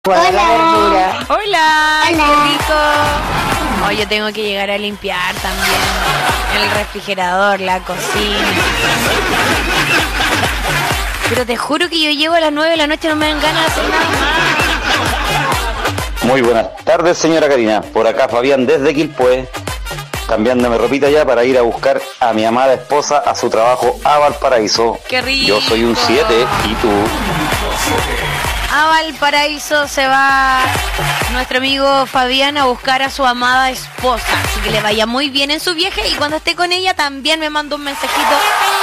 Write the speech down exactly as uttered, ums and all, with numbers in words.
Hola. La verdura. Hola, Hola. qué rico. Oh, yo tengo que llegar a limpiar también el refrigerador, la cocina. Pero te juro que yo llego a las nueve de la noche y no me dan ganas de hacer nada más. Muy buenas tardes, señora Karina. Por acá Fabián desde Quilpué, cambiándome ropita ya para ir a buscar a mi amada esposa a su trabajo a Valparaíso. ¡Qué rico! Yo soy un siete, ¿y tú? A Valparaíso se va nuestro amigo Fabián a buscar a su amada esposa. Así que le vaya muy bien en su viaje y cuando esté con ella también me manda un mensajito